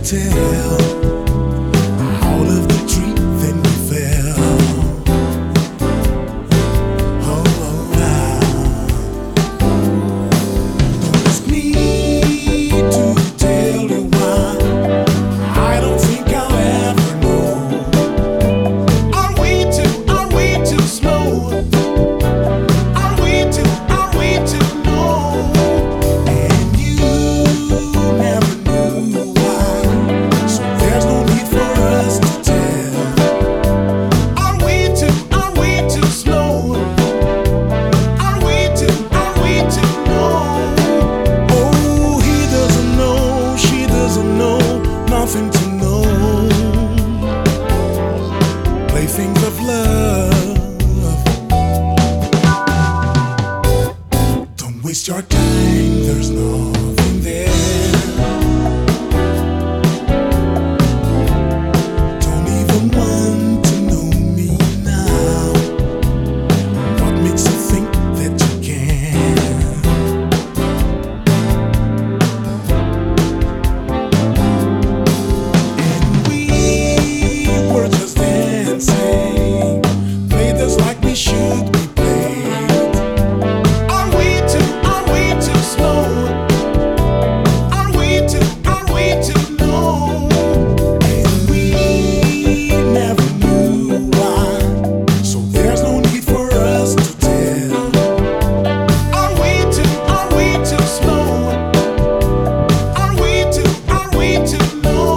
tell all of the truth and you fell. Oh, don't ask me to tell you why. I don't think I'll ever know. Are we too slow? Are we too low? And you never knew why. So there's no need for us to tell. Are we too slow? Are we too low? Oh, he doesn't know, she doesn't know, nothing to know. Playthings of love. Don't waste your time, there's nothing there. Don't even want to know me now. What makes you think that you can? And we were just dancing, played us like we should be played. Are we too slow? Are we too low? And we never knew why. So there's no need for us to tell. Are we too slow? Are we too low?